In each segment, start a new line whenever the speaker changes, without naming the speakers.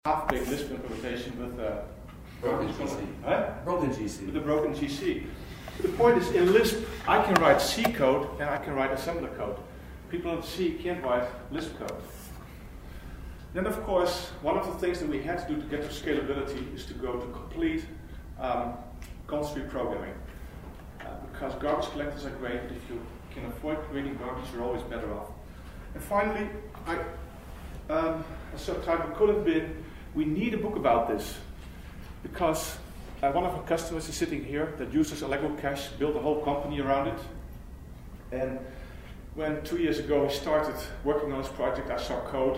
half-baked Lisp implementation with
broken GC. Broken GC.
With the broken GC. The point is, in Lisp, I can write C code and I can write assembler code. People in C can't write Lisp code. Then, of course, one of the things that we had to do to get to scalability is to go to complete constraint programming. Because garbage collectors are great, but if you can avoid creating garbage, you're always better off. And finally, a subtitle could have been, we need a book about this. Because one of our customers is sitting here that uses Allegro Cache, built a whole company around it. And when 2 years ago he started working on this project, I saw code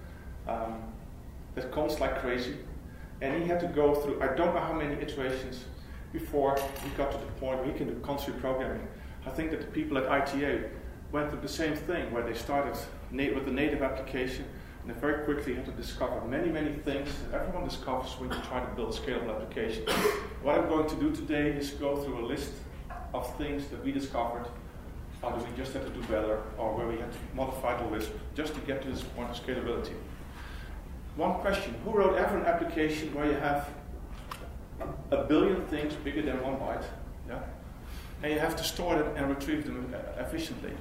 that comes like crazy. And he had to go through, I don't know how many iterations before we got to the point where he can do constraint programming. I think that the people at ITA went through the same thing, where they started with the native application, and they very quickly had to discover many, many things that everyone discovers when you try to build a scalable application. What I'm going to do today is go through a list of things that we discovered, or that we just had to do better, or where we had to modify the Lisp just to get to this point of scalability. One question: who wrote ever an application where you have a billion things bigger than 1 byte, yeah? And you have to store them and retrieve them efficiently?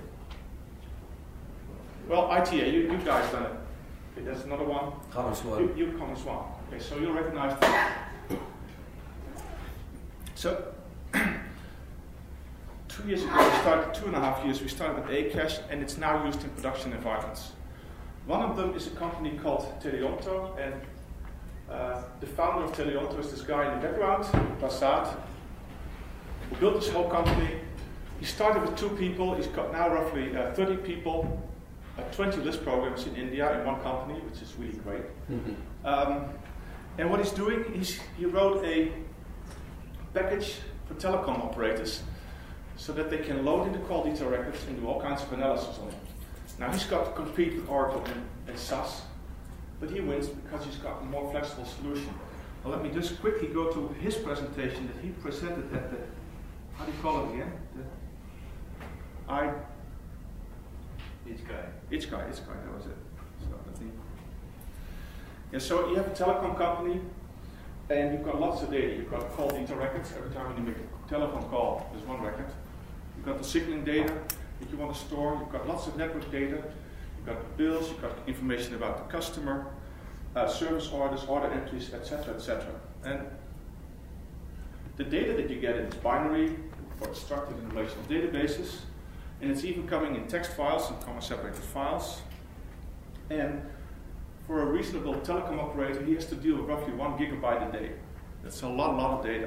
Well, ITA, you guys done it. Okay, there's another one.
Commons one.
You Commons one. Okay, so you'll recognize that. So, 2 years ago, we started, 2.5 years, we started with Akash, and it's now used in production environments. One of them is a company called Teleonto, and the founder of Teleonto is this guy in the background, Prasad, who built this whole company. He started with 2 people. He's got now roughly 30 people, 20 Lisp programs in India in one company, which is really great. Mm-hmm. And what he's doing is he wrote a package for telecom operators so that they can load in the call detail records and do all kinds of analysis on it. Now he's got to compete with Oracle and SAS, but he wins because he's got a more flexible solution. Well, let me just quickly go to his presentation that he presented at the, how do you call it again? ITSCAI, that was it. So, so you have a telecom company, and you've got lots of data. You've got call detail records. Every time you make a telephone call, there's one record. You've got the signaling data that you want to store. You've got lots of network data. You've got bills. You've got information about the customer, service orders, order entries, etc., etc. And the data that you get is binary or structured in relational databases. And it's even coming in text files and comma-separated files. And for a reasonable telecom operator, he has to deal with roughly 1 gigabyte a day. That's a lot of data.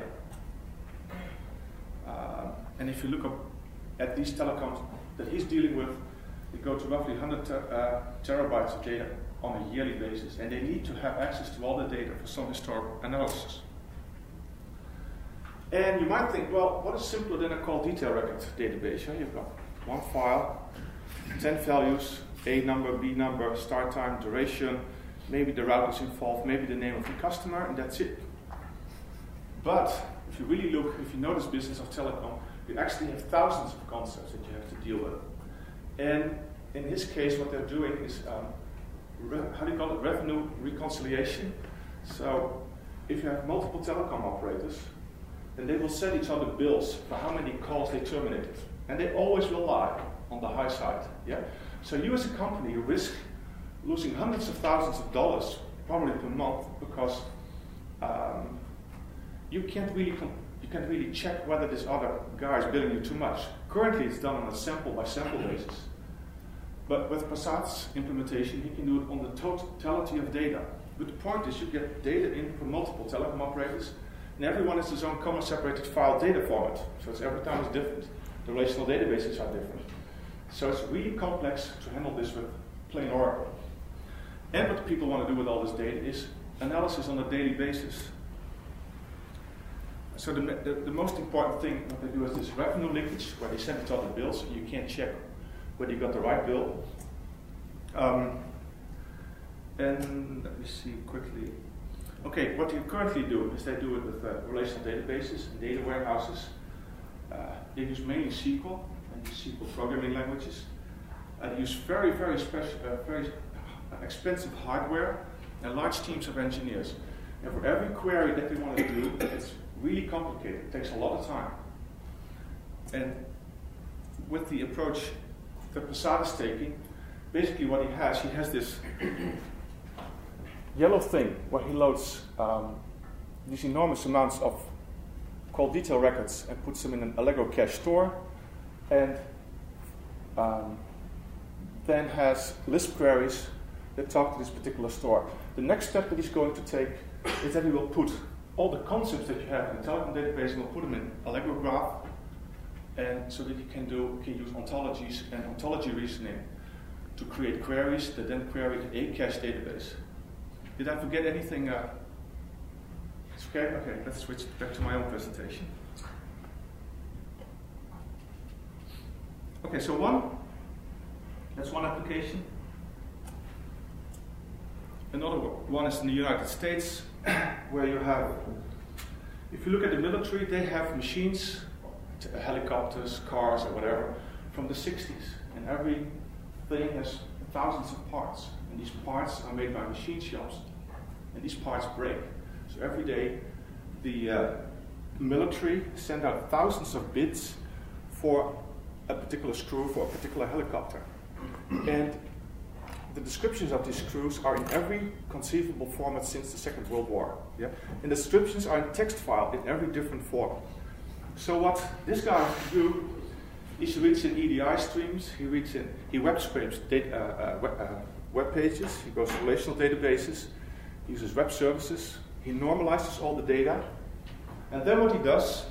And if you look at these telecoms that he's dealing with, they go to roughly 100 terabytes of data on a yearly basis. And they need to have access to all the data for some historical analysis. And you might think, well, what is simpler than a call detail record database? You've got 1 file, 10 values, A number, B number, start time, duration, maybe the route is involved, maybe the name of the customer, and that's it. But if you really look, if you know this business of telecom, you actually have thousands of concepts that you have to deal with. And in his case, what they're doing is, how do you call it, revenue reconciliation. So if you have multiple telecom operators, then they will send each other bills for how many calls they terminated. And they always will lie on the high side. Yeah? So you as a company risk losing hundreds of thousands of dollars, probably per month, because you can't really check whether this other guy is billing you too much. Currently it's done on a sample by sample basis. But with Prasad's implementation, he can do it on the totality of data. But the point is you get data in from multiple telecom operators, and everyone has his own comma-separated file data format. So it's every time it's different. The relational databases are different. So it's really complex to handle this with plain Oracle. And what people want to do with all this data is analysis on a daily basis. So the most important thing what they do is this revenue linkage, where they send each other bills, and you can't check whether you got the right bill. And let me see quickly. Okay, what you currently do is they do it with relational databases and data warehouses. They use mainly SQL and SQL programming languages. They use very expensive hardware and large teams of engineers. And for every query that they want to do, it's really complicated. It takes a lot of time. And with the approach that Prasad is taking, basically what he has this yellow thing where he loads these enormous amounts of call detail records and puts them in an Allegro cache store, and then has Lisp queries that talk to this particular store. The next step that he's going to take is that he will put all the concepts that you have in the Telegram database and will put them in Allegro Graph, and so that he can use ontologies and ontology reasoning to create queries that then query the A-cache database. Did I forget anything? It's okay? Okay, let's switch back to my own presentation. Okay, so that's one application. Another one is in the United States, where you have, if you look at the military, they have machines, helicopters, cars, or whatever, from the 60s. And every thing has thousands of parts. And these parts are made by machine shops. And these parts break. So every day, the military send out thousands of bits for a particular screw, for a particular helicopter. And the descriptions of these screws are in every conceivable format since the Second World War. Yeah? And the descriptions are in text file in every different form. So what this guy has to do is he reads in EDI streams, he web scrapes web pages, he goes to relational databases, he uses web services, he normalizes all the data, and then what he does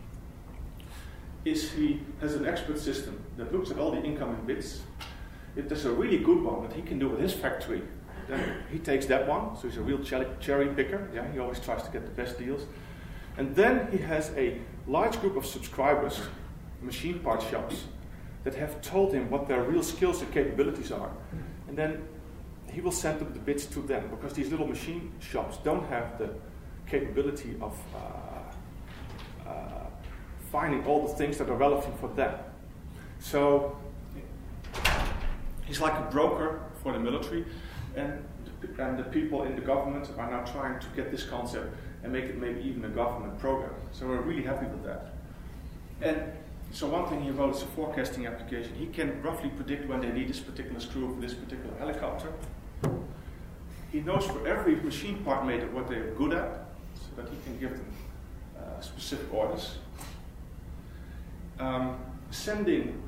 is he has an expert system that looks at all the incoming bits. If there's a really good one that he can do with his factory, then he takes that one, so he's a real cherry picker. Yeah, he always tries to get the best deals. And then he has a large group of subscribers, machine part shops, that have told him what their real skills and capabilities are. And then he will send them the bits to them, because these little machine shops don't have the capability of finding all the things that are relevant for them. So he's like a broker for the military, and the people in the government are now trying to get this concept and make it maybe even a government program. So we're really happy with that. And so one thing he wrote is a forecasting application. He can roughly predict when they need this particular screw for this particular helicopter. He knows for every machine part maker what they're good at, so that he can give them specific orders. Sending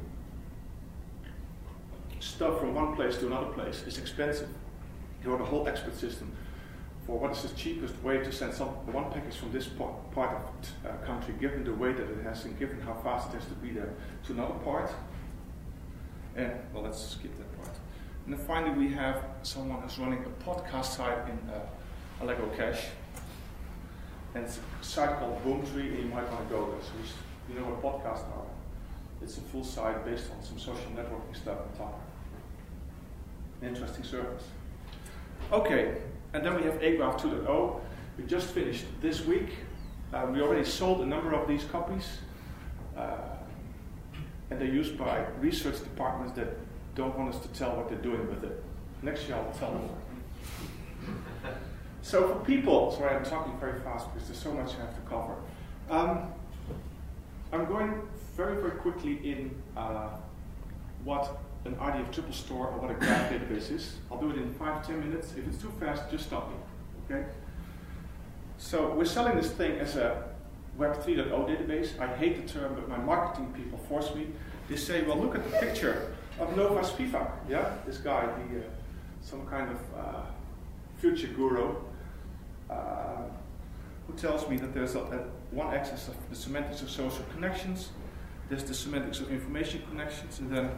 stuff from one place to another place is expensive. He wrote a whole expert system for what is the cheapest way to send one package from this part of the country, given the weight that it has and given how fast it has to be there, to another part. And, well, let's skip that part. And then finally we have someone who's running a podcast site in Allegro Cache. And it's a site called Boomtree, and you might want to go there. So you know what podcasts are. It's a full site based on some social networking stuff on top. An interesting service. Okay, and then we have Agraph 2.0. We just finished this week. We already sold a number of these copies. And they're used by research departments that don't want us to tell what they're doing with it. Next year I'll tell more. So for people, sorry I'm talking very fast because there's so much I have to cover. I'm going very, very quickly in what an RDF triple store or what a graph database is. I'll do it in 5-10 minutes. If it's too fast, just stop me. Okay? So we're selling this thing as a Web 3.0 database. I hate the term, but my marketing people force me. They say, well, look at the picture of Nova Spivak. Yeah, this guy, some kind of future guru, who tells me that there's one axis of the semantics of social connections, there's the semantics of information connections, and then,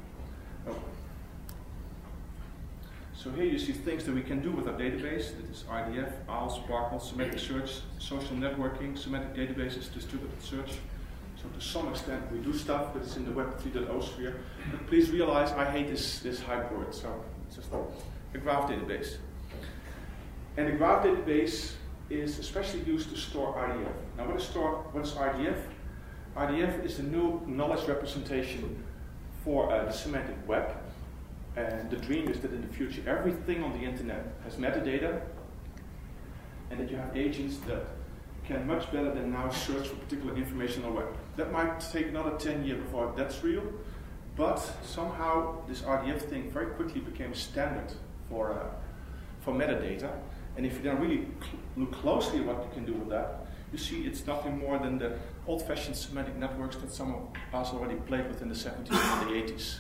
so here you see things that we can do with our database. That is RDF, OWL, Sparkle, semantic search, social networking, semantic databases, distributed search. So to some extent we do stuff that is in the Web 3.0 sphere. But please realize I hate this hype word, so it's just a graph database. And the graph database is especially used to store RDF. Now what is RDF? RDF is the new knowledge representation for the semantic web. And the dream is that in the future, everything on the internet has metadata, and that you have agents that can much better than now search for particular information on the web. That might take another 10 years before that's real, but somehow this RDF thing very quickly became a standard for metadata. And if you then really look closely at what you can do with that, you see it's nothing more than the old-fashioned semantic networks that some of us already played with in the 70s and the 80s.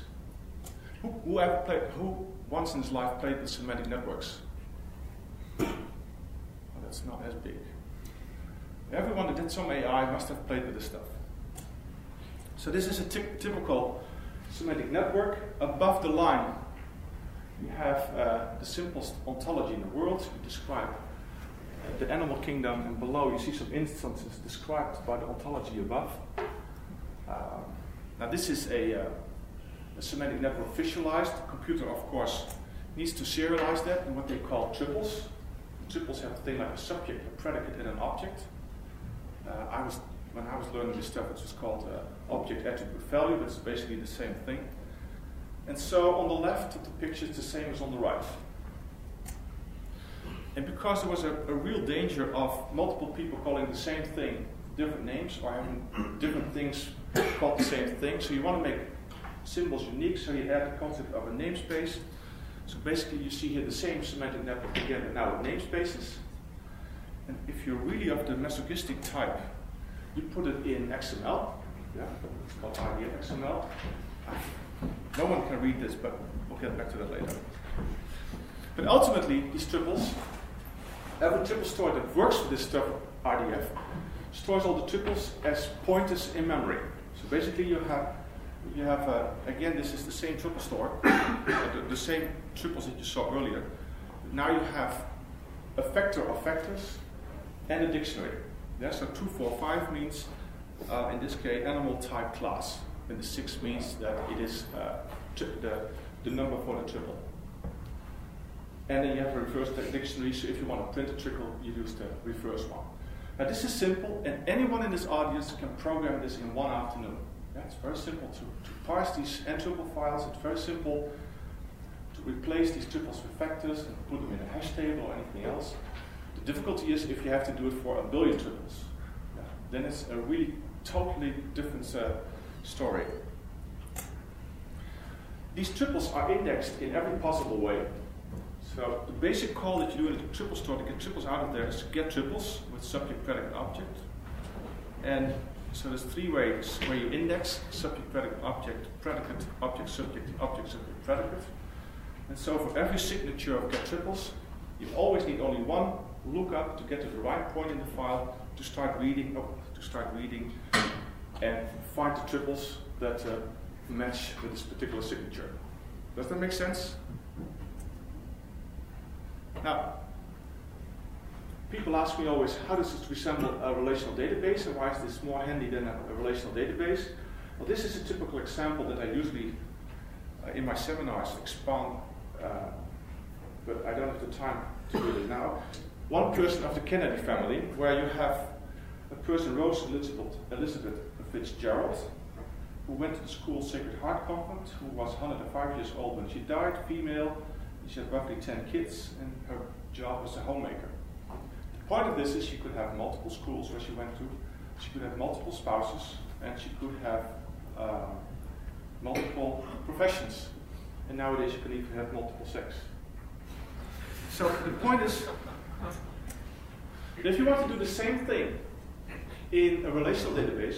Who once in his life played with semantic networks? Well, that's not as big. Everyone that did some AI must have played with this stuff. So this is a typical semantic network. Above the line, you have the simplest ontology in the world. You describe the animal kingdom, and below you see some instances described by the ontology above. Now this is a semantic network visualized. The computer, of course, needs to serialize that in what they call triples. Triples have a thing like a subject, a predicate, and an object. When I was learning this stuff, it was called object attribute value, but it's basically the same thing. And so on the left of the picture, it's the same as on the right. And because there was a real danger of multiple people calling the same thing different names, or having different things called the same thing, so you want to make symbols unique, so you add the concept of a namespace. So basically you see here the same semantic network again, but now with namespaces. And if you're really of the masochistic type, you put it in XML. Yeah, it's called RDF XML. No one can read this, but we'll get back to that later. But ultimately, these triples, every triple store that works with this stuff, RDF, stores all the triples as pointers in memory. So basically you have again, this is the same triple store, the same triples that you saw earlier. Now you have a vector of vectors and a dictionary. Yeah, so 2, 4, 5 means, in this case, animal type class. And the 6 means that it is the number for the triple. And then you have a reverse dictionary, so if you want to print a triple, you use the reverse one. Now this is simple, and anyone in this audience can program this in one afternoon. Yeah, it's very simple to parse these n-tuple files. It's very simple to replace these triples with vectors and put them in a hash table or anything else. The difficulty is if you have to do it for 1 billion triples. Yeah, then it's a really totally different story. These triples are indexed in every possible way. So the basic call that you do in a triple store to get triples out of there is to get triples with subject, predicate, object. And so there's 3 ways where you index: subject, predicate, object, subject, predicate. And so for every signature of get triples, you always need only one lookup to get to the right point in the file to start reading, and find the triples that match with this particular signature. Does that make sense? Now, people ask me always, how does this resemble a relational database, and why is this more handy than a relational database? Well, this is a typical example that I usually, in my seminars, expound, but I don't have the time to do it now. One person of the Kennedy family, where you have a person, Rose Elizabeth Fitzgerald, who went to the school Sacred Heart Convent, who was 105 years old when she died, female. She had roughly 10 kids, and her job was a homemaker. The point of this is she could have multiple schools where she went to, she could have multiple spouses, and she could have multiple professions. And nowadays you can even have multiple sex. So the point is that if you want to do the same thing in a relational database,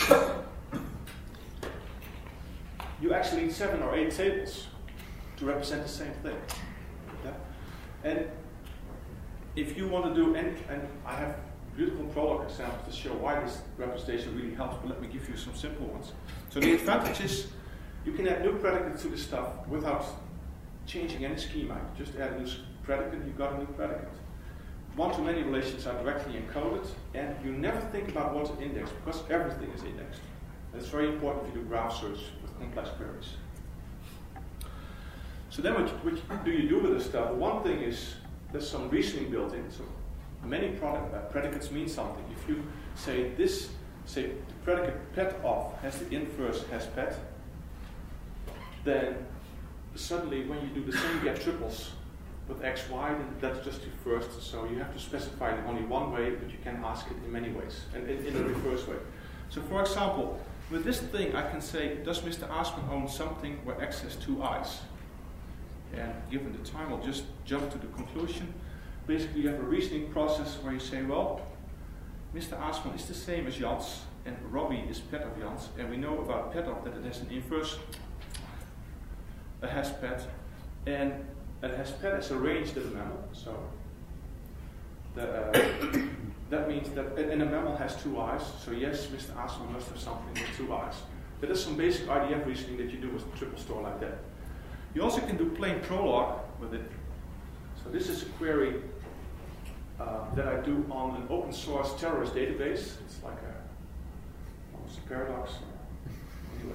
you actually need 7 or 8 tables to represent the same thing. Yeah? And if you want to do, and I have beautiful prologue examples to show why this representation really helps, but let me give you some simple ones. So the advantage is you can add new predicates to this stuff without changing any schema. You just add a new predicate, you've got a new predicate. One-to-many relations are directly encoded, and you never think about what to index because everything is indexed. That's very important if you do graph search with complex queries. So then what do you do with this stuff? One thing is there's some reasoning built in. So many predicates mean something. If you say this, say the predicate pet of has the inverse has pet, then suddenly when you do the same get triples with x, y, then that's just your first. So you have to specify it only one way, but you can ask it in many ways, and in a reverse way. So for example, with this thing I can say, does Mr. Aasman own something where x has two eyes? And given the time, I'll just jump to the conclusion. Basically, you have a reasoning process where you say, well, Mr. Aasman is the same as Jans, and Robbie is pet of Jans, and we know about pet of that it has an inverse, a has pet, and a has pet is arranged in a mammal. So that means that, and a mammal has two eyes. So yes, Mr. Aasman must have something with two eyes. That is some basic IDF reasoning that you do with triple store like that. You also can do plain Prolog with it. So this is a query that I do on an open source terrorist database. It's like almost a paradox. Anyway,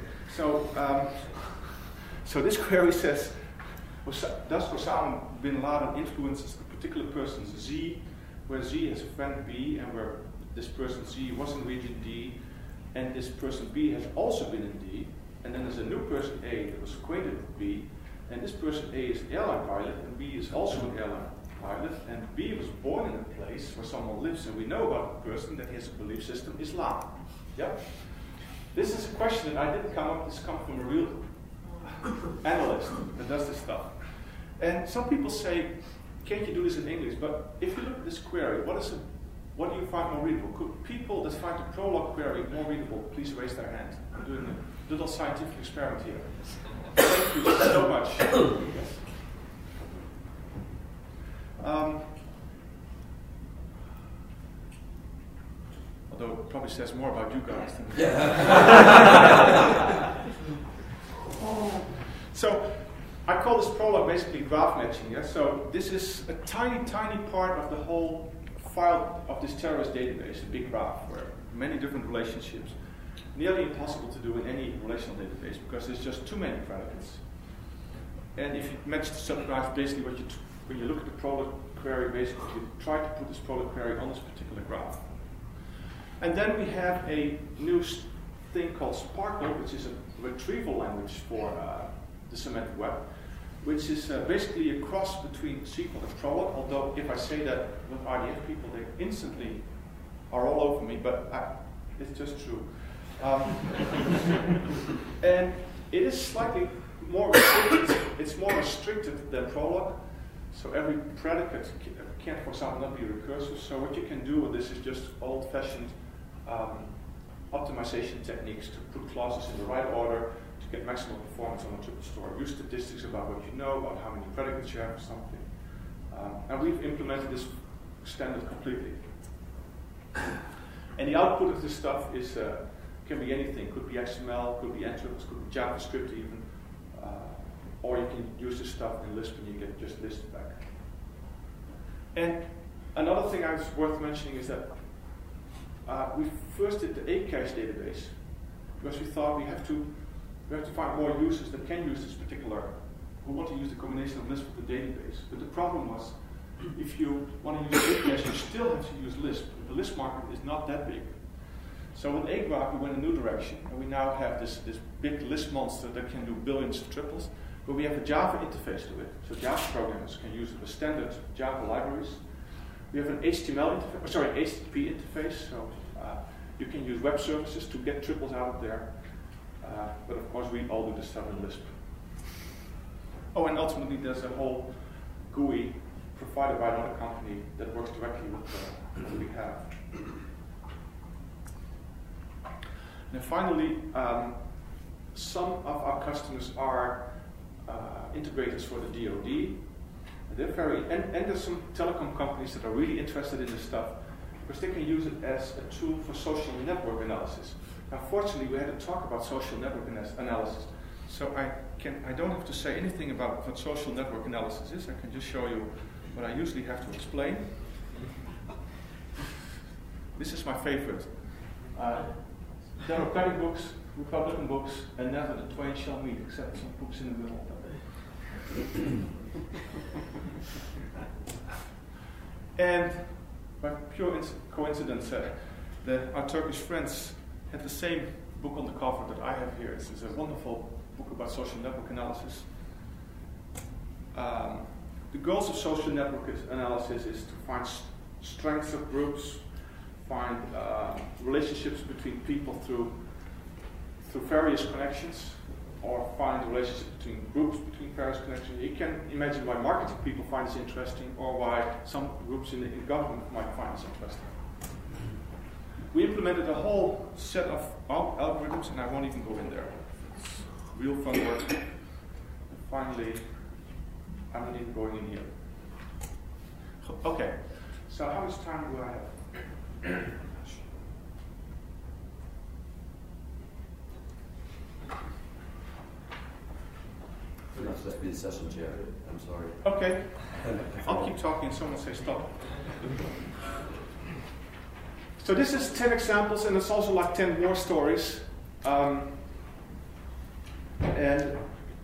so this query says, does Osama bin Laden influence a particular person Z, where Z has a friend B, and where this person Z was in region D, and this person B has also been in D, and then there's a new person A that was acquainted with B, and this person A is an airline pilot, and B is also an airline pilot, and B was born in a place where someone lives, and we know about the person that he has a belief system, Islam. Yep. This is a question that I didn't come up, this comes from a real analyst that does this stuff. And some people say, can't you do this in English? But if you look at this query, what do you find more readable? Could people that find the Prolog query more readable please raise their hand? I'm doing a little scientific experiment here. Thank you so much. Although it probably says more about you guys than So I call this Prolog basically graph matching. Yeah? So this is a tiny, tiny part of the whole file of this terrorist database, a big graph where many different relationships. Nearly impossible to do in any relational database because there's just too many predicates. And if you match the subgraphs, basically when you look at the Prolog query, basically you try to put this Prolog query on this particular graph. And then we have a new thing called Sparkle, which is a retrieval language for the semantic web, which is basically a cross between SQL and Prolog, although if I say that with RDF people, they instantly are all over me, but it's just true. And it is slightly more restricted. It's more restricted than Prolog. So every predicate can, for example, not be recursive. So what you can do with this is just old-fashioned optimization techniques to put clauses in the right order to get maximum performance on a triple store. Use statistics about what you know, about how many predicates you have or something. And we've implemented this standard completely. And the output of this stuff is can be anything. Could be XML, could be Ntriples, could be JavaScript even. Or you can use this stuff in Lisp and you get just Lisp back. And another thing that's worth mentioning is that we first did the ACache database because we thought we have to find more users that can use this particular, who want to use the combination of Lisp with the database. But the problem was, if you want to use ACache, you still have to use Lisp. The Lisp market is not that big. So with AGraph, we went a new direction, and we now have this big Lisp monster that can do billions of triples, but we have a Java interface to it. So Java programmers can use it with standard Java libraries. We have an HTTP interface, so you can use web services to get triples out of there. But of course, we all do this stuff in Lisp. Oh, and ultimately, there's a whole GUI provided by another company that works directly with what we have. And finally, some of our customers are integrators for the DoD. They're and there's some telecom companies that are really interested in this stuff because they can use it as a tool for social network analysis. Unfortunately, we had to talk about social network analysis, so I don't have to say anything about what social network analysis is. I can just show you what I usually have to explain. This is my favorite. Democratic books, Republican books, and never the twain shall meet, except some books in the middle. And by pure coincidence, our Turkish friends had the same book on the cover that I have here. It's a wonderful book about social network analysis. The goals of social network analysis is to find strengths of groups, find relationships between people through various connections, or find relationships between groups between various connections. You can imagine why marketing people find this interesting, or why some groups in government might find this interesting. We implemented a whole set of algorithms, and I won't even go in there. It's real fun work. And finally, I'm not even going in here. Okay, so how much time do I have?
We're not supposed to be the session chair. I'm sorry.
Okay. I'll keep talking. Someone say stop. So this is 10 examples, and it's also like 10 war stories. And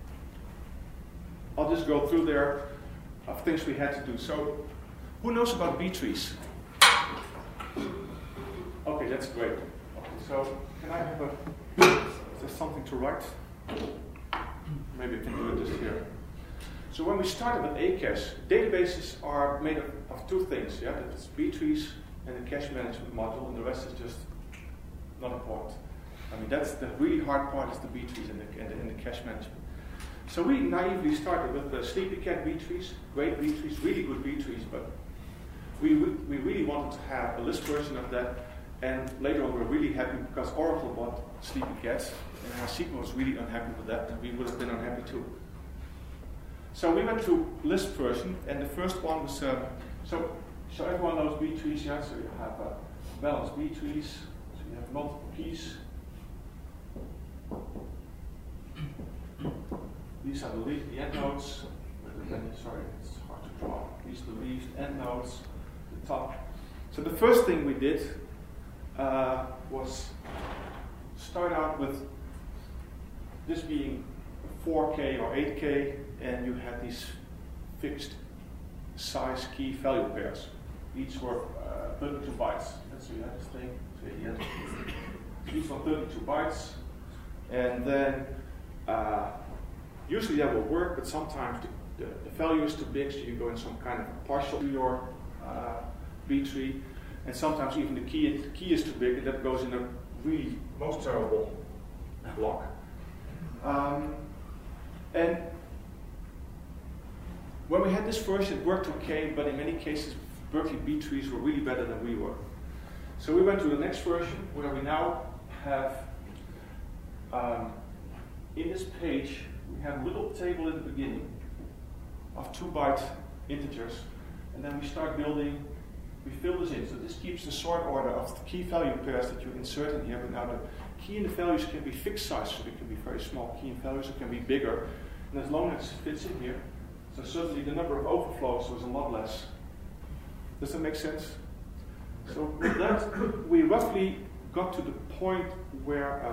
I'll just go through there of things we had to do. So, who knows about B trees? Okay, that's great. Okay, so can I have is there something to write? Maybe I can do it just here. So when we started with Acache, databases are made up of two things. Yeah, that's B trees and the cache management module, and the rest is just not important. I mean, that's the really hard part, is the B trees and the cache management. So we naively started with the Sleepycat B trees, great B trees, really good B trees, but we really wanted to have a list version of that. And later on, we were really happy because Oracle bought Sleepycats, and MySQL was really unhappy with that, and we would have been unhappy too. So we went to list version, and the first one was so everyone knows B trees, yeah. So you have balanced B trees, so you have multiple keys. These are the end nodes. Sorry, it's hard to draw. These are the leaves, end nodes, the top. So the first thing we did was start out with this being 4K or 8K, and you had these fixed size key value pairs. Each were 32 bytes. So you have this thing. So you had each one 32 bytes, and then usually that will work, but sometimes the value is too big, so you go in some kind of partial to your B tree. And sometimes even the key is too big, and that goes in a really most terrible block. And when we had this version, it worked okay, but in many cases, Berkeley B trees were really better than we were. So we went to the next version, where we now have, in this page, we have a little table in the beginning of 2-byte integers, and then we start building. We fill this in, so this keeps the sort order of the key value pairs that you insert in here, but now the key and the values can be fixed size, so they can be very small key and values, it can be bigger, and as long as it fits in here, so certainly the number of overflows was a lot less. Does that make sense? So with that, we roughly got to the point where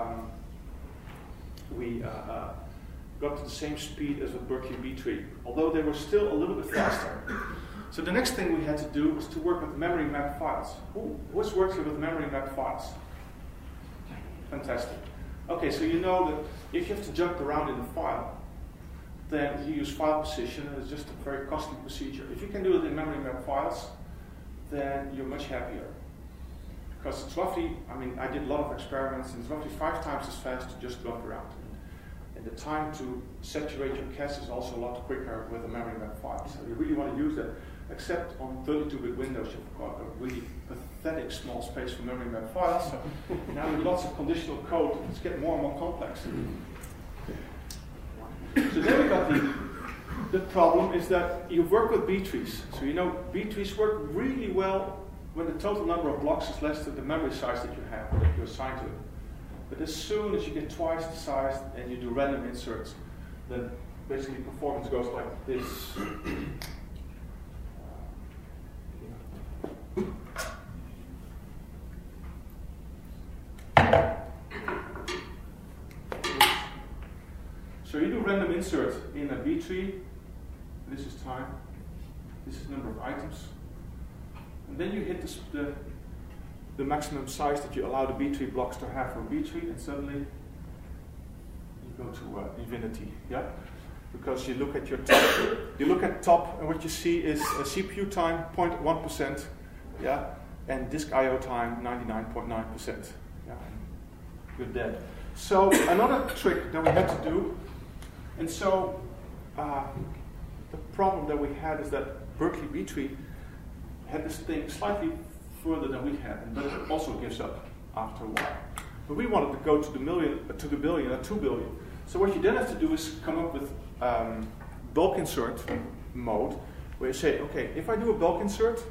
we got to the same speed as a Berkeley B tree, although they were still a little bit faster. So the next thing we had to do was to work with memory map files. Who's worked here with memory map files? Fantastic. Okay, so you know that if you have to jump around in the file, then you use file position, and it's just a very costly procedure. If you can do it in memory map files, then you're much happier. Because it's roughly, I mean, I did a lot of experiments, and it's roughly 5 times as fast to just jump around. And the time to saturate your cache is also a lot quicker with a memory map file. So you really want to use that. Except on 32-bit Windows, you've got a really pathetic small space for memory map files. So now with lots of conditional code, it's getting more and more complex. So then we got the problem is that you work with B trees. So you know B trees work really well when the total number of blocks is less than the memory size that you have, that you assign to it. But as soon as you get twice the size and you do random inserts, then basically performance goes like this. So you do random insert in a B tree. This is time. This is number of items. And then you hit the maximum size that you allow the B tree blocks to have for B tree, and suddenly you go to infinity. Yeah. because you look at your top, you look at top, and what you see is a CPU time 0.1%, yeah, and disk I/O time 99.9%. Yeah, you're dead. So another trick that we had to do, and so the problem that we had is that Berkeley B tree had this thing slightly further than we had, but it also gives up after a while. But we wanted to go to the million, to the billion, or 2 billion. So what you then have to do is come up with bulk insert mode, where you say, okay, if I do a bulk insert,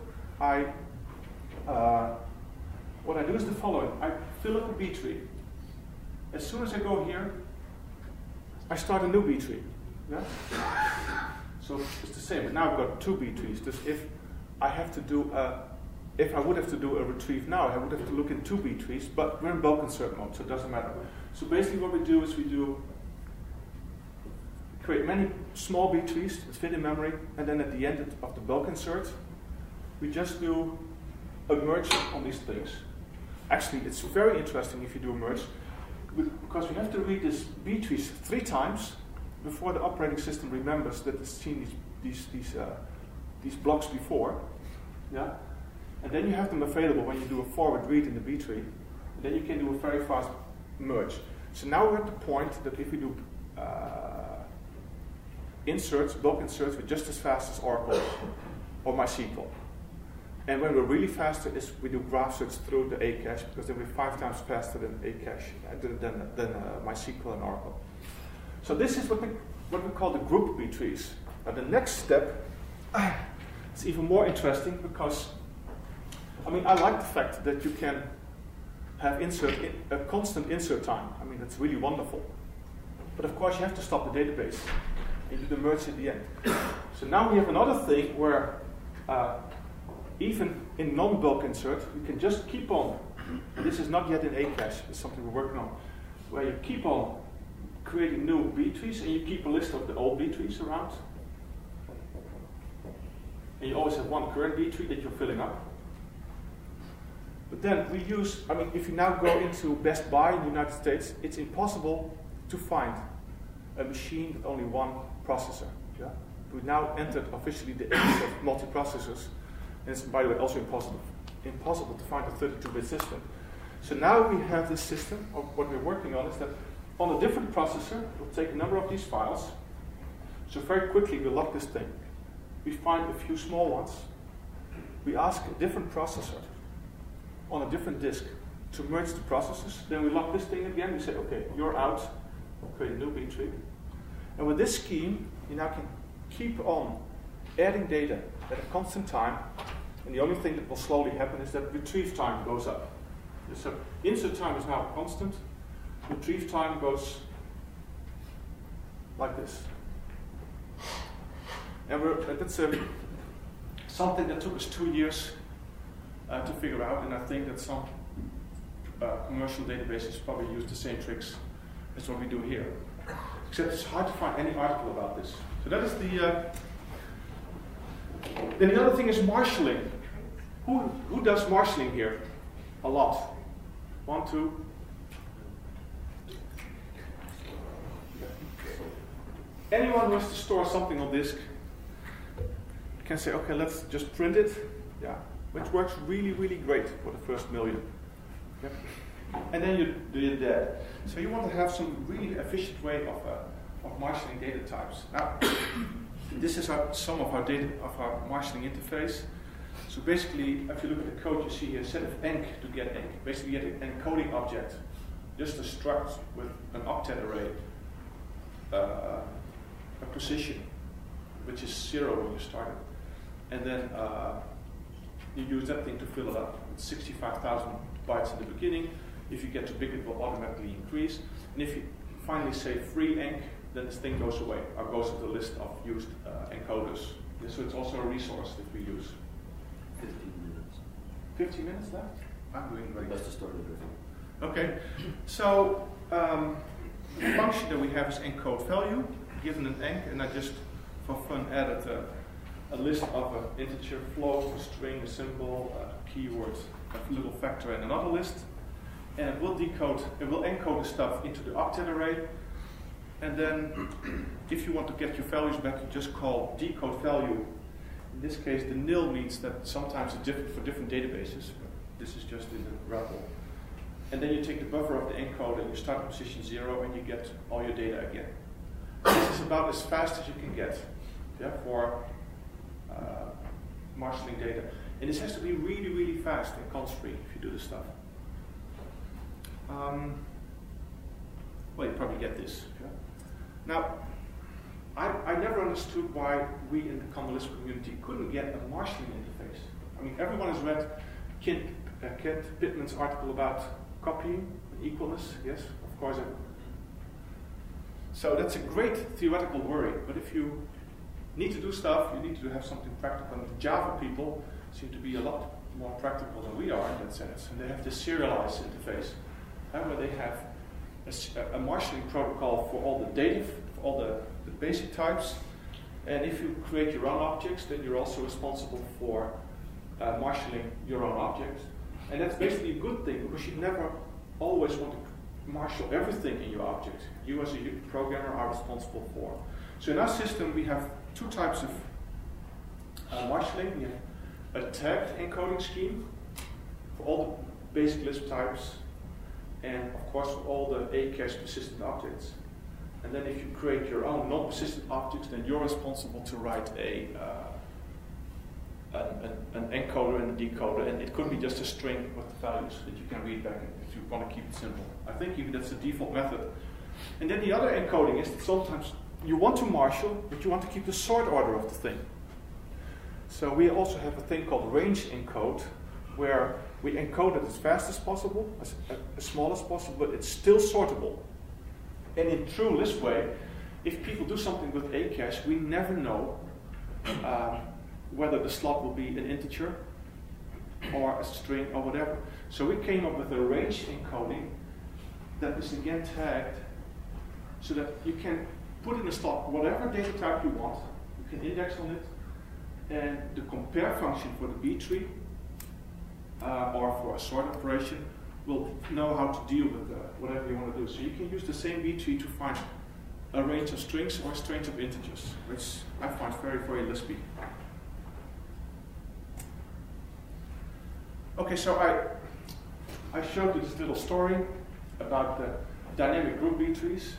what I do is the following. I fill up a B tree. As soon as I go here, I start a new B tree. Yeah? So it's the same, but now I've got 2 B trees. Thus if I have to do if I would have to do a retrieve now, I would have to look in 2 B trees, but we're in bulk insert mode, so it doesn't matter. So basically what we do is we create many small B trees that fit in memory, and then at the end of the bulk insert, we just do a merge on these things. Actually, it's very interesting if you do a merge, because we have to read these B trees 3 times before the operating system remembers that it's seen these blocks before. Yeah? And then you have them available when you do a forward read in the B tree. And then you can do a very fast merge. So now we're at the point that if we do inserts, bulk inserts, we're just as fast as Oracle or MySQL. And when we're really faster is we do graph search through the A cache, because then we're 5 times faster than A cache, than MySQL and Oracle. So this is what we call the group B trees. Now the next step is even more interesting, because I mean, I like the fact that you can have a constant insert time. I mean, that's really wonderful. But of course, you have to stop the database and do the merge at the end. So now we have another thing where even in non-bulk insert, you can just keep on. And this is not yet in A cache, it's something we're working on, where you keep on creating new B trees, and you keep a list of the old B trees around. And you always have one current B tree that you're filling up. But then we use, I mean, if you now go into Best Buy in the United States, it's impossible to find a machine with only one processor. Yeah? We now entered officially the age of multiprocessors, and it's, by the way, also impossible to find a 32-bit system. So now we have this system, of what we're working on is that on a different processor, we'll take a number of these files. So very quickly we'll lock this thing. We find a few small ones. We ask a different processor on a different disk to merge the processes. Then we lock this thing again. We say, okay, you're out. Create a new B tree. And with this scheme, you now can keep on adding data at a constant time. And the only thing that will slowly happen is that retrieve time goes up. So insert time is now constant. Retrieve time goes like this. And that's something that took us 2 years to figure out, and I think that some commercial databases probably use the same tricks as what we do here. Except it's hard to find any article about this. So that is then the other thing is marshalling. Who does marshalling here? A lot. 1, 2. Anyone who wants to store something on disk can say, okay, let's just print it. Yeah. Which works really, really great for the first million. Yep. And then you do it dead. So you want to have some really efficient way of marshalling data types. Now, this is some of our marshalling interface. So basically, if you look at the code, you see here set of enc to get enc. Basically, you get an encoding object, just a struct with an octet array, a position, which is 0 when you start it, and then you use that thing to fill it up. It's 65,000 bytes in the beginning. If you get too big, it will automatically increase. And if you finally say free enc, then this thing goes away, or goes to the list of used encoders. Yeah, so it's also a resource that we use.
15 minutes.
15 minutes left? I'm doing great.
That's the start of everything.
Okay, so the function that we have is encode value, given an enc, and I just, for fun, added a list of an integer, float, a string, a symbol, a keyword, a little factor, and another list. And it will encode the stuff into the octet array. And then, if you want to get your values back, you just call decode value. In this case, the nil means that sometimes it's different for different databases. But this is just in the REPL. And then you take the buffer of the encoder, and you start at position 0, and you get all your data again. This is about as fast as you can get, yeah, for marshalling data. And this has to be really, really fast and const-free if you do this stuff. Well, you probably get this. Yeah? Now, I never understood why we in the Common Lisp community couldn't get a marshalling interface. I mean, everyone has read Kent Pittman's article about copying and equalness. Yes, of course. So that's a great theoretical worry, but if you need to do stuff, you need to have something practical. And the Java people seem to be a lot more practical than we are in that sense. And they have this serialized interface where they have a marshalling protocol for all the data, for all the basic types. And if you create your own objects, then you're also responsible for marshalling your own objects. And that's basically a good thing, because you never always want to marshal everything in your object. You as a programmer are responsible for. So in our system, we have two types of marshalling. We have a tagged encoding scheme for all the basic Lisp types, and of course for all the A-cache persistent objects. And then if you create your own non-persistent objects, then you're responsible to write an encoder and a decoder, and it could be just a string with the values that you can read back if you want to keep it simple. I think even that's the default method. And then the other encoding is that sometimes you want to marshal, but you want to keep the sort order of the thing. So we also have a thing called range encode, where we encode it as fast as possible, as small as possible, but it's still sortable. And in true Lisp way, if people do something with A-cache, we never know whether the slot will be an integer or a string or whatever. So we came up with a range encoding that is again tagged so that you can put in a slot whatever data type you want, you can index on it, and the compare function for the B tree or for a sort operation will know how to deal with whatever you want to do. So you can use the same B tree to find a range of strings or a range of integers, which I find very, very Lispy. Okay, so I showed you this little story about the dynamic group B trees.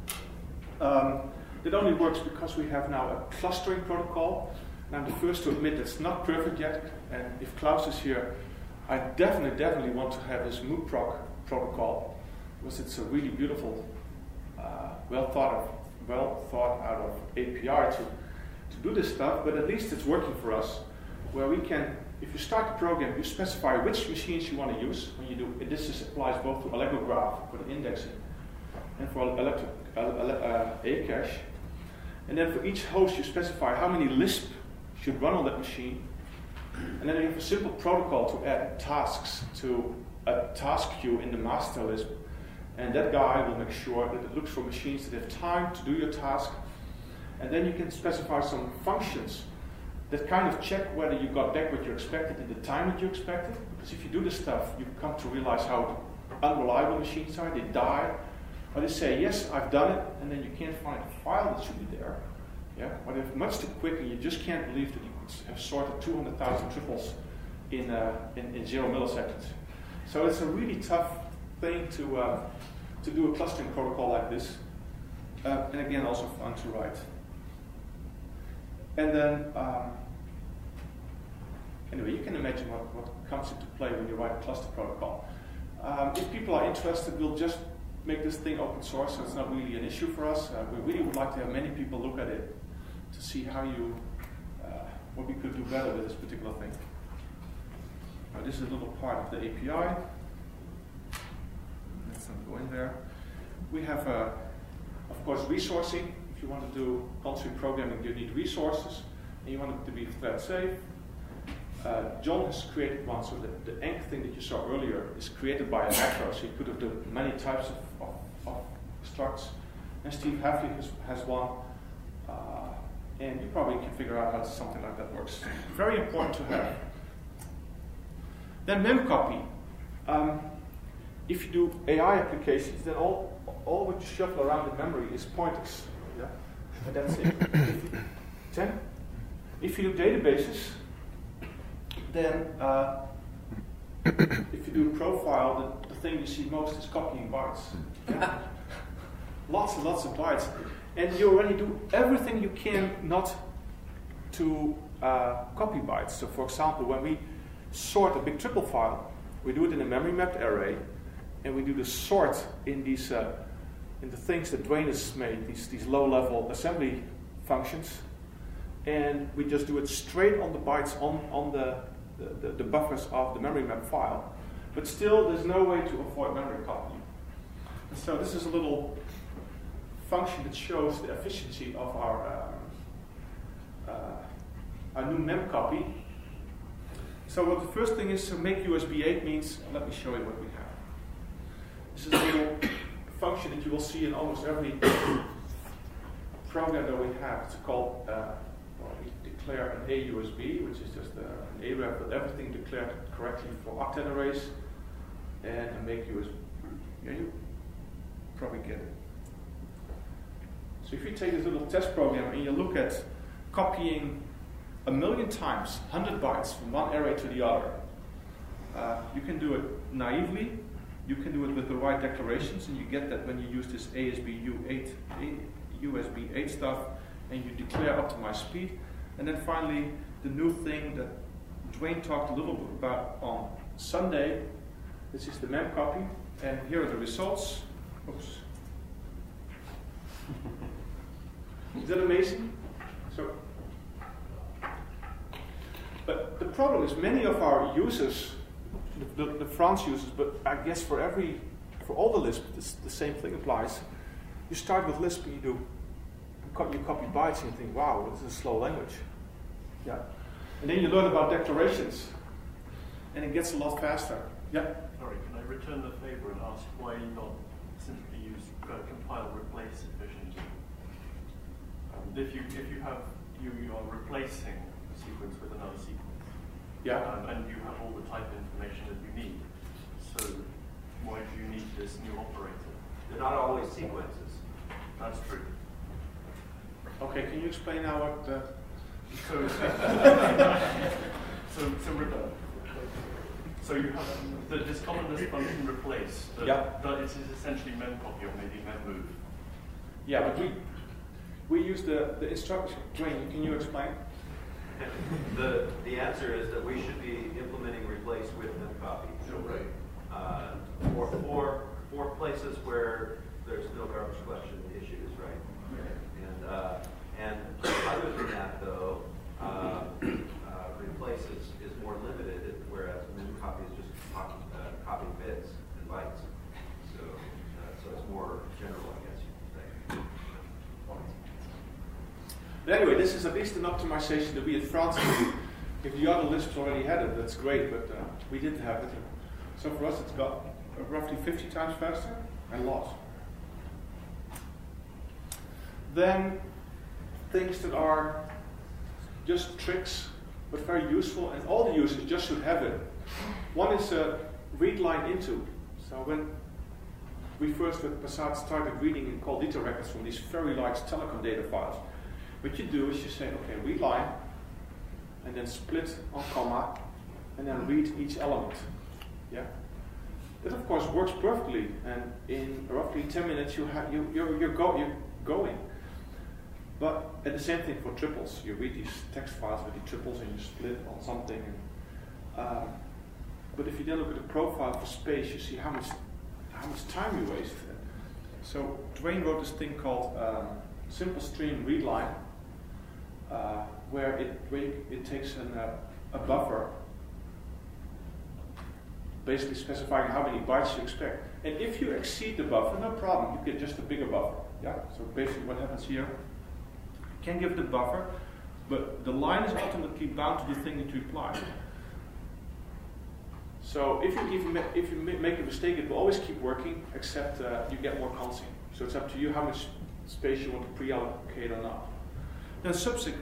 It only works because we have now a clustering protocol. And I'm the first to admit it's not perfect yet. And if Klaus is here, I definitely want to have this MookProc protocol, because it's a really beautiful, well thought out of API to do this stuff. But at least it's working for us, where we can. If you start the program, you specify which machines you want to use when you do. And this applies both to AllegroGraph for the indexing and for A-cache. And then for each host, you specify how many Lisp should run on that machine. And then you have a simple protocol to add tasks to a task queue in the master Lisp. And that guy will make sure that it looks for machines that have time to do your task. And then you can specify some functions that kind of check whether you got back what you expected in the time that you expected. Because if you do this stuff, you come to realize how unreliable machines are. They die, or they say, yes, I've done it, and then you can't find a file that should be there. Yeah? Or they're much too quick, and you just can't believe that you could have sorted 200,000 triples in 0 milliseconds. So it's a really tough thing to do a clustering protocol like this. And again, also fun to write. And then, anyway, you can imagine what comes into play when you write a cluster protocol. If people are interested, we'll just make this thing open source, so it's not really an issue for us. We really would like to have many people look at it to see how what we could do better with this particular thing. This is a little part of the API. Let's not go in there. We have, of course, resourcing. If you want to do on-stream programming, you need resources, and you want it to be thread safe. John has created one, so that the enc thing that you saw earlier is created by a macro, so you could have done many types of structs. And Steve Hafley has one, and you probably can figure out how something like that works. Very important to have. Then memcopy. if you do AI applications, then all what you shuffle around in memory is pointers. Yeah? And that's it. If you do databases, then if you do a profile, the thing you see most is copying bytes. Yeah? Lots and lots of bytes. And you already do everything you can not to copy bytes. So for example, when we sort a big triple file, we do it in a memory mapped array, and we do the sort in these in the things that Dwayne has made, these low-level assembly functions, and we just do it straight on the bytes on the buffers of the memory map file. But still, there's no way to avoid memory copying. And so this is a little function that shows the efficiency of our new memcopy. So what the first thing is to make USB 8 means, let me show you what we have. This is a little function that you will see in almost every program that we have. It's called, we declare an AUSB, which is just an AREF with everything declared correctly for octet arrays, and a make USB. Yeah, you probably get it. So if you take this little test program and you look at copying 1,000,000 times, 100 bytes from one array to the other, you can do it naively, you can do it with the right declarations, and you get that when you use this USB 8 stuff, and you declare optimized speed. And then finally, the new thing that Dwayne talked a little bit about on Sunday, this is the memcopy, and here are the results. Oops. Is that amazing? So, but the problem is many of our users, the France users, but I guess for all the Lisp, the same thing applies. You start with Lisp and you copy bytes and you think, wow, this is a slow language. Yeah. And then you learn about declarations, and it gets a lot faster. Yeah.
Sorry, can I return the favor and ask why you not simply use compile replace efficiently? If you are replacing a sequence with another sequence, and you have all the type information that you need, so why do you need this new operator?
They're not always sequences.
That's true.
Okay, can you explain now what?
So you have this common Lisp function replace. That is essentially memcopy or maybe memmove.
Yeah, but we use the instruction. Dwayne, can you explain?
The answer is that we should be implementing replace with memcopy.
Right.
For places where there's no garbage collection issues, right? And other than that, though, replace is more limited, whereas memcopy is just copy bits and bytes. So it's more general, I guess you could say.
But anyway, this is at least an optimization that we at France do. If the other Lisps already had it, that's great, but we didn't have it. So for us, it's got roughly 50 times faster and lots. Then things that are just tricks, but very useful, and all the users just should have it. One is read line into. So when we first with Passat started reading in call data records from these very large telecom data files, what you do is you say, okay, read line, and then split on comma, and then read each element. Yeah. That of course works perfectly, and in roughly 10 minutes you're going. But at the same thing for triples, you read these text files with the triples and you split on something. And, but if you then look at the profile for space, you see how much time you waste. So Dwayne wrote this thing called simple stream read line, where it takes a buffer, basically specifying how many bytes you expect. And if you exceed the buffer, no problem, you get just a bigger buffer. Yeah. So basically, what happens here? Can give the buffer, but the line is ultimately bound to the thing that you apply. So if you make a mistake, it will always keep working, except you get more consing. So it's up to you how much space you want to pre-allocate or not. Then subseq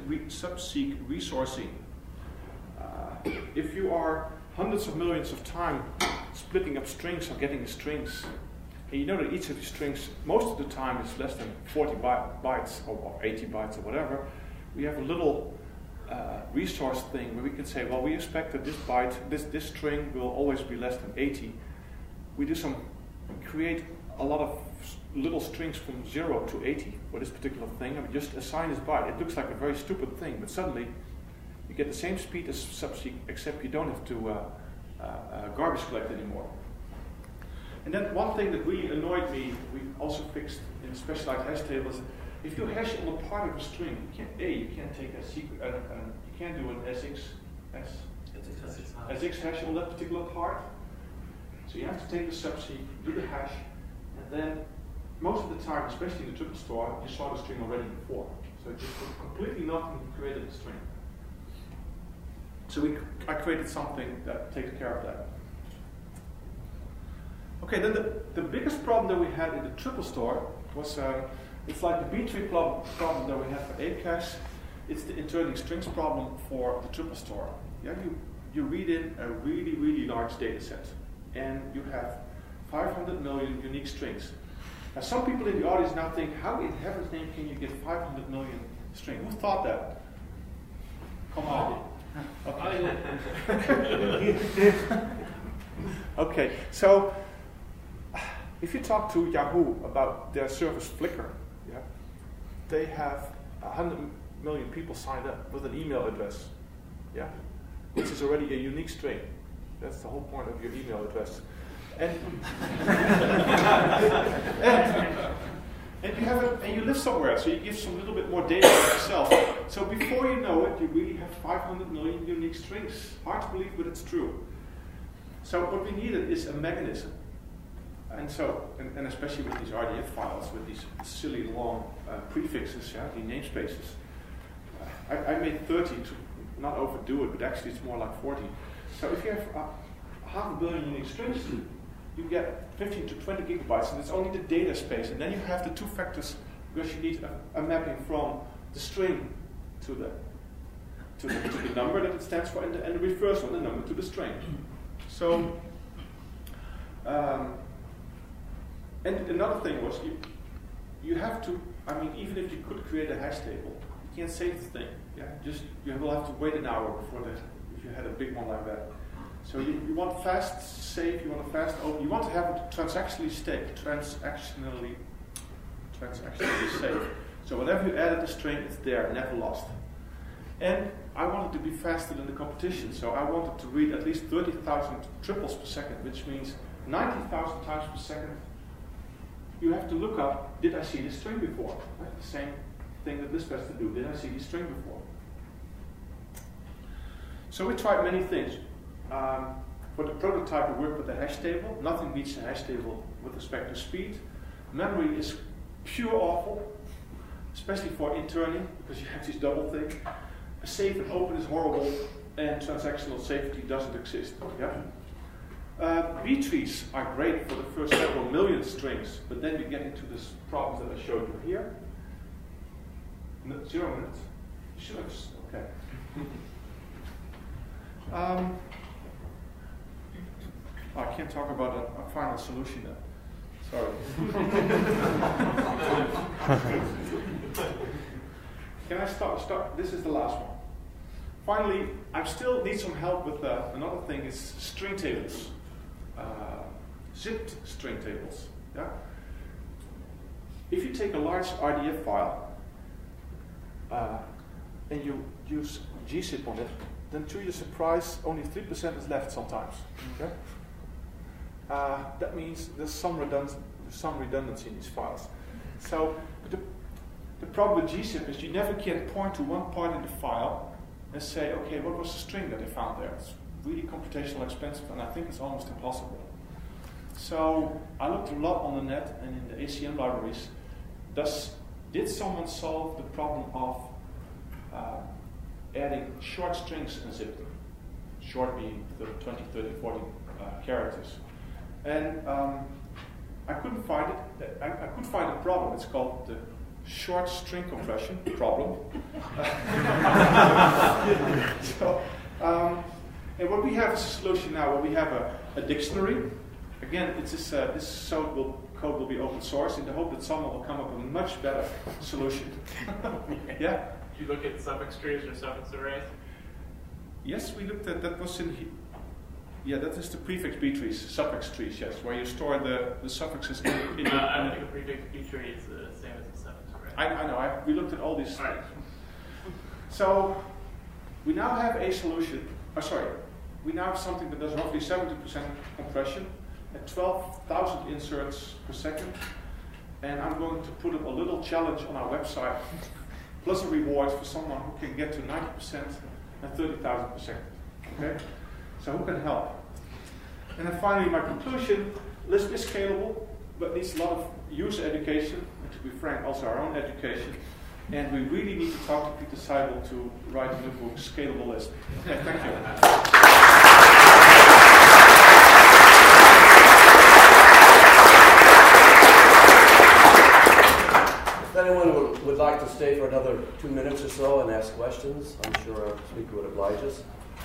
resourcing. If you are hundreds of millions of time splitting up strings or getting the strings. And you know that each of these strings, most of the time, is less than 40 bytes or 80 bytes or whatever. We have a little resource thing where we can say, well, we expect that this byte, this string will always be less than 80. We create a lot of little strings from 0 to 80 for this particular thing, and we just assign this byte. It looks like a very stupid thing, but suddenly you get the same speed as subseq, except you don't have to garbage collect anymore. And then one thing that really annoyed me, we also fixed in specialized hash tables. If you hash on a part of a string, you can't take a secret, you can't do an SX hash on that particular part. So you have to take the subseq, do the hash, and then most of the time, especially in the triple store, you saw the string already before. So it just did completely nothing, you created the string. So I created something that takes care of that. Okay, then the biggest problem that we had in the triple store was, it's like the B-tree problem that we have for A-cache. It's the interleaving strings problem for the triple store. Yeah, you read in a really, really large data set, and you have 500 million unique strings. Now, some people in the audience now think, how in heaven's name can you get 500 million strings? Who thought that? Come on. Okay. Okay, so if you talk to Yahoo about their service Flickr, yeah, they have 100 million people signed up with an email address, yeah, which is already a unique string. That's the whole point of your email address. And you live somewhere, so you give some little bit more data of yourself. So before you know it, you really have 500 million unique strings. Hard to believe, but it's true. So what we needed is a mechanism. And so, and especially with these RDF files, with these silly long prefixes, yeah, the namespaces. I made 30 to not overdo it, but actually it's more like 40. So if you have 500 million unique strings, you get 15 to 20 gigabytes, and it's only the data space. And then you have the two factors, because you need a mapping from the string to the number that it stands for, and the reverse one, the number to the string. So, and another thing was you have to. I mean, even if you could create a hash table, you can't save the thing. Yeah, you will have to wait an hour before that. If you had a big one like that. So you want fast save, you want a fast open, you want to have it transactionally saved. So whatever you added the string, it's there, never lost. And I wanted to be faster than the competition, so I wanted to read at least 30,000 triples per second, which means 90,000 times per second. You have to look up, did I see this string before? Right? The same thing that this has to do, did I see this string before? So we tried many things. For the prototype, we worked with the hash table. Nothing beats the hash table with respect to speed. Memory is pure awful, especially for interning, because you have this double thing. A save and open is horrible, and transactional safety doesn't exist. Yeah? B-trees are great for the first several million strings, but then you get into this problems that I showed you here. 0 minutes. Should have, okay. I can't talk about a final solution then. Sorry. Can I start? This is the last one. Finally, I still need some help with another thing is string tables. Zipped string tables. Yeah? If you take a large RDF file and you use gzip on it, then to your surprise, only 3% is left sometimes. Okay? That means there's some redundancy in these files. So the problem with gzip is you never can point to one part in the file and say, okay, what was the string that I found there? It's really computationally expensive, and I think it's almost impossible. So I looked a lot on the net and in the ACM libraries. Did someone solve the problem of adding short strings and zip them? Short being 20, 30, 40 characters. And I couldn't find it. I could find a problem. It's called the short string compression problem. So, and what we have is a solution now where we have a dictionary. Again, this code will be open source in the hope that someone will come up with a much better solution. Yeah?
You look at suffix trees or suffix arrays?
Yes, we looked at that. Was in that is the prefix B trees, suffix trees. Yes, where you store the suffixes in the.
I don't think a prefix B tree is the same as a suffix array.
I know. We looked at all these.
Right.
So we now have a solution. We now have something that does roughly 70% compression at 12,000 inserts per second, and I'm going to put up a little challenge on our website, plus a reward for someone who can get to 90% and 30,000 per second. Okay? So who can help? And then finally, my conclusion: Lisp is scalable, but needs a lot of user education, and to be frank, also our own education. And we really need to talk to Peter Seibel to write a new book, Scalable Lisp. Okay, thank you.
If anyone would like to stay for another 2 minutes or so and ask questions, I'm sure our speaker would oblige us.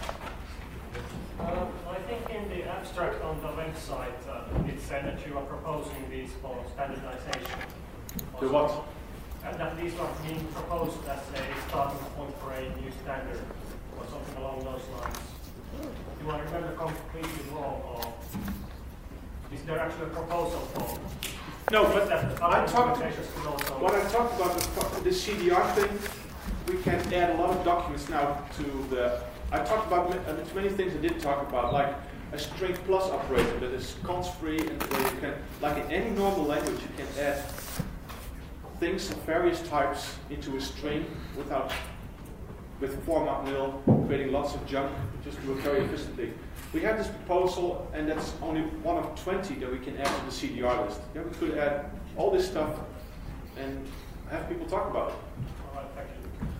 I think in the abstract on the website, it said that you are proposing these for standardization.
The what?
And that these are being proposed as a starting point for a new standard, or something along those lines. Do I remember completely wrong, or is there actually a proposal for?
No, but
that
what I talked about the CDR thing, we can add a lot of documents now to the. I talked about many things I didn't talk about, like a string plus operator that is const free, and where you can, like in any normal language, you can add things of various types into a string with format nil, creating lots of junk, just do it very efficiently. We have this proposal, and that's only one of 20 that we can add to the CDR list. Yeah, we could add all this stuff and have people talk about it.
All right, thank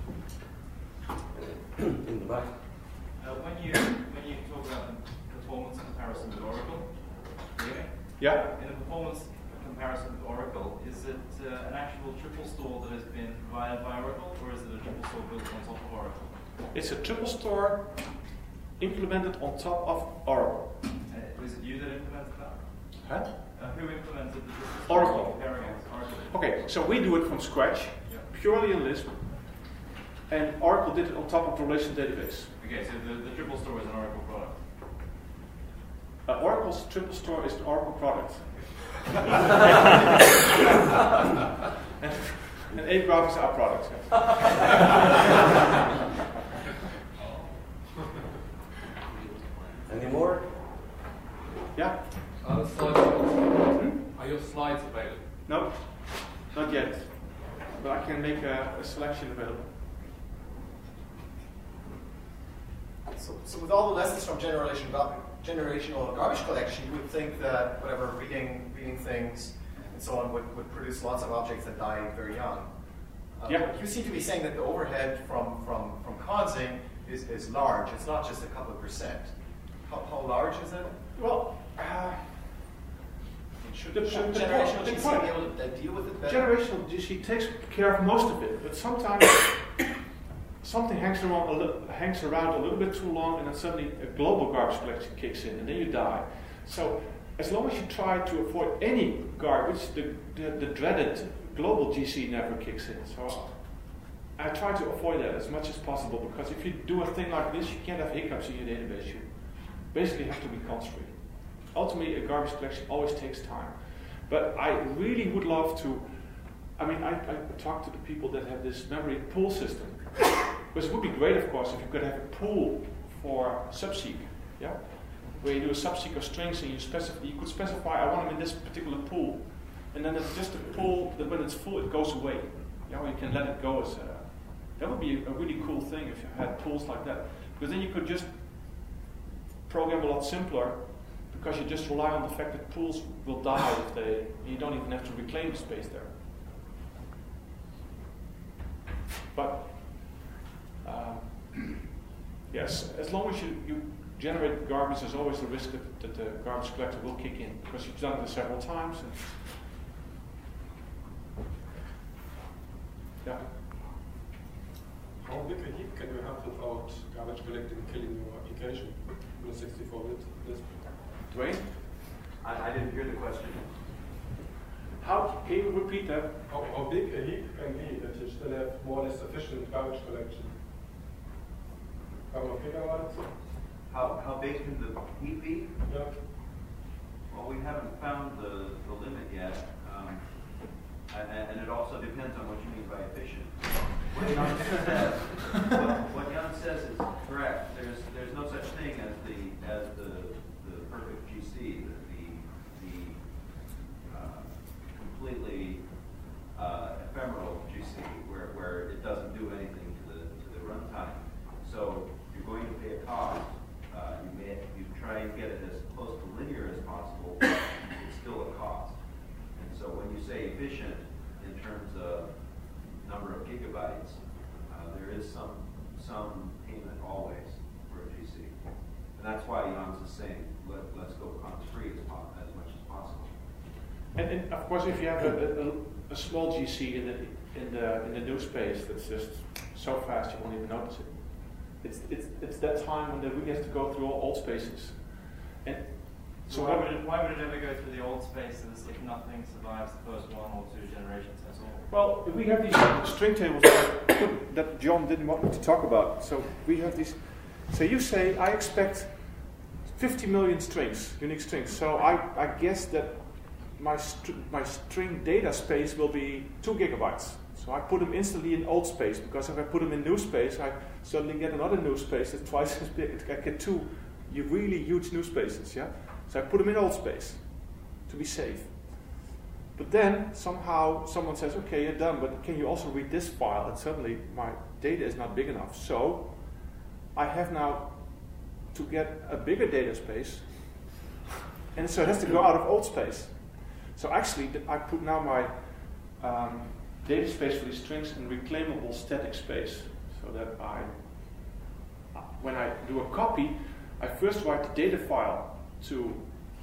In the back.
When you talk about the performance comparison with Oracle,
Yeah.
in the performance comparison with Oracle, is it an actual triple store that has been provided by Oracle, or is it a triple store built on top of Oracle?
It's a triple store implemented on top of Oracle.
Was it you that implemented that?
Huh?
Who implemented the triple store?
Oracle.
Comparing it to Oracle.
Okay, so we do it from scratch, purely in Lisp, and Oracle did it on top of the relational database.
Okay, so the triple store is an Oracle product.
Oracle's triple store is the Oracle product. and ApeGraph is our product.
Any more?
Yeah?
Are the slides available? Are your slides available?
No, not yet. But I can make a selection available.
So with all the lessons from generational garbage collection, you would think that whatever reading things and so on would produce lots of objects that die very young.
Yeah.
You seem to be saying that the overhead from consing is large. It's not just a couple of percent. How large is it?
Well,
should generational GC be able to deal with it better?
Generational GC takes care of most of it, but sometimes something hangs around a little bit too long, and then suddenly a global garbage collection kicks in, and then you die. So as long as you try to avoid any garbage, the dreaded global GC never kicks in. So I try to avoid that as much as possible, because if you do a thing like this, you can't have hiccups in your database. You basically have to be const-free. Ultimately, a garbage collection always takes time. But I really would love to, I talk to the people that have this memory pool system. Because it would be great, of course, if you could have a pool for subseq, yeah? Where you do a subseq of strings and you could specify, I want them in this particular pool. And then it's just a pool that when it's full, it goes away. You know, you can let it go as that would be a really cool thing if you had pools like that. Because then you could just program a lot simpler, because you just rely on the fact that pools will die you don't even have to reclaim the space there. But yes, as long as you generate garbage, there's always the risk that the garbage collector will kick in, because you've done it several times. And yeah.
How big a heap can you have without garbage collecting killing your equation with a 64-bit Lisp?
Dwayne?
I didn't hear the question.
How can you repeat that?
How big a heap can be that you still have more or less sufficient garbage collection? Couple of gigawatts?
How big can the heap be?
Yeah.
Well, we haven't found the limit yet. And it also depends on what you mean by efficient. What Jan says is correct. There's no such thing as the perfect GC, the completely ephemeral GC, where it doesn't do anything to the runtime. So you're going to pay a cost. You try and get it as close to linear as possible. It's still a cost. So when you say efficient in terms of number of gigabytes, there is some payment always for a GC. And that's why Jans is saying, let's go cost-free as much as possible.
And of course, if you have a small GC in the new space that's just so fast you won't even notice it. It's that time when the really has to go through all old spaces. And
so why would it ever go through the old spaces if nothing survives the first 1 or 2 generations? That's all.
Well, we have these string tables that John didn't want me to talk about. So we have these. So you say I expect 50 million strings, unique strings. So I guess that my string data space will be 2 gigabytes. So I put them instantly in old space, because if I put them in new space, I suddenly get another new space that's twice as big. I get 2 really huge new spaces, yeah? So I put them in old space to be safe. But then somehow someone says, okay, you're done, but can you also read this file? And suddenly my data is not big enough. So I have now to get a bigger data space, and so it has to go out of old space. So actually, I put now my data space for these strings in reclaimable static space, so that when I do a copy, I first write the data file to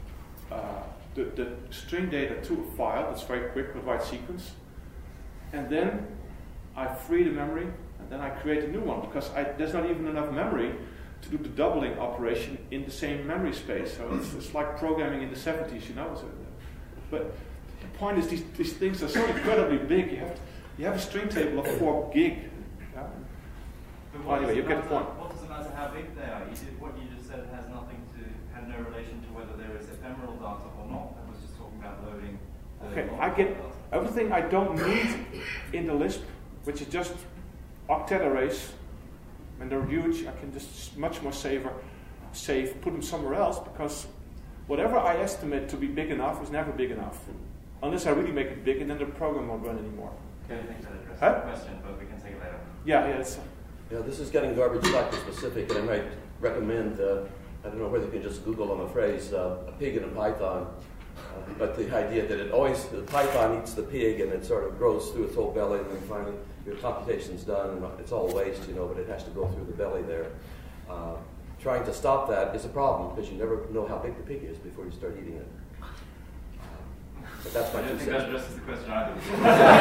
the string data to a file that's very quick with write sequence, and then I free the memory, and then I create a new one, because there's not even enough memory to do the doubling operation in the same memory space. So it's like programming in the 70s, you know. But the point is, these things are so incredibly big. You have a string table of 4 gig. Yeah? Well, anyway, you get the point.
What does it matter how big they are? What you just said had no relation to whether there is ephemeral data or not. That was just talking about loading.
Okay, I get everything I don't need in the Lisp, which is just octet arrays. When they're huge, I can just much more save, put them somewhere else, because whatever I estimate to be big enough is never big enough. Unless I really make it big, and then the program won't run anymore.
Okay, I think that addresses the question, but we can take it later.
Yeah, this is getting garbage collector specific, and I might recommend, I don't know whether you can just Google on the phrase, a pig in a Python, but the idea that the Python eats the pig, and it sort of grows through its whole belly, and then finally your computation's done, and it's all waste, but it has to go through the belly there. Trying to stop that is a problem, because you never know how big the pig is before you start eating it. But that's my 2 cents.
I don't think that addresses the question either.